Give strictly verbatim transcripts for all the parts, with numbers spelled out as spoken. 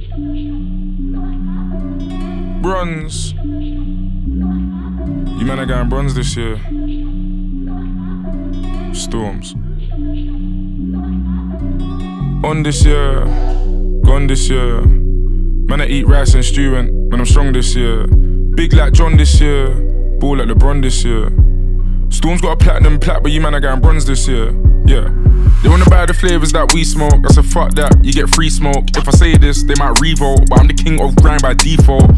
Bronze. You man are going bronze this year. Storms. On this year, gone this year. Man, I eat rice and stew and man, I'm strong this year. Big like John this year, ball like LeBron this year. Storm's got a platinum plat, but you man are going bronze this year. Yeah. They wanna buy the flavours that we smoke. I said fuck that, you get free smoke. If I say this, they might revolt, but I'm the king of grind by default.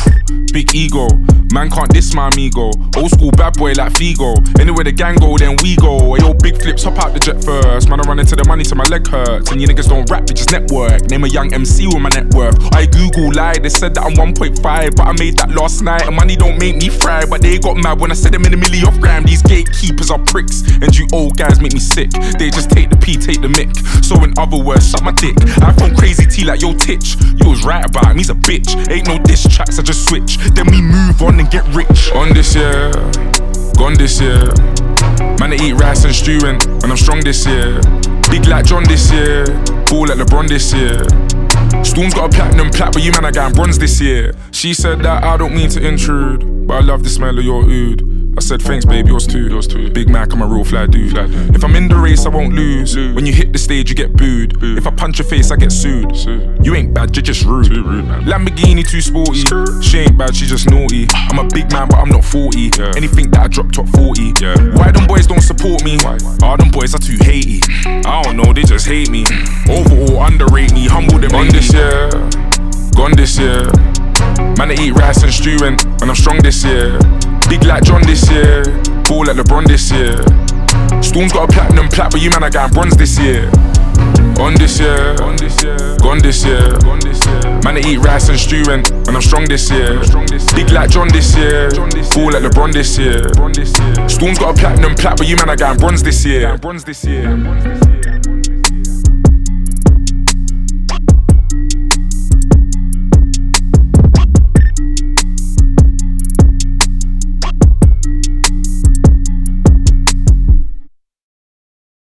Big ego, man can't diss my amigo. Old school bad boy like Figo. Anywhere the gang go, then we go. Ayo, big flips, hop out the jet first. Man, I run into the money till my leg hurts. And you niggas don't rap, bitches network. Name a young M C with my net worth. I Google lied, they said that I'm one point five, but I made that last night. And money don't make me fry, but they got mad when I said them in a milli off gram. These gatekeepers are pricks, and you old guys make me sick. They just take the P, take the mic. So in other words, suck my dick. I found crazy T like yo Titch. You was right about him, he's a bitch. Ain't no diss tracks, I just switch. Then we move on and get rich. On this year, gone this year. Man, I eat rice and stew and, and I'm strong this year. Big like John this year, ball like LeBron this year. Storm's got a platinum plat, but you man are going bronze this year. She said that I don't mean to intrude, but I love the smell of your oud. I said thanks babe, yours too. Yours too. Big Mac, I'm a real fly dude. Fly dude. If I'm in the race, I won't lose. lose. When you hit the stage, you get booed. booed. If I punch your face, I get sued. sued. You ain't bad, you're just rude. Too rude man. Lamborghini too sporty. Skrr. She ain't bad, she just naughty. I'm a big man, but I'm not forty. Yeah. Anything that I drop top forty. Yeah. Why them boys don't support me? Why? Oh, them boys are too hatey. I don't know, they just hate me. Overall, underrate me, humble them. On this year, gone this year. Man, I eat rice and stew and, and I'm strong this year. Big like John this year, ball like LeBron this year. Storm's got a platinum plat, but you man are going bronze this year. On this year, on this year, gone this year. Gone this year. Man, I eat rice and stew and, and I'm strong this year. Strong this year. Big like John this year, John this ball like LeBron this year. This year. Storm's got a platinum plat, but you man are going bronze this year. Bronze this year. Bronze this year.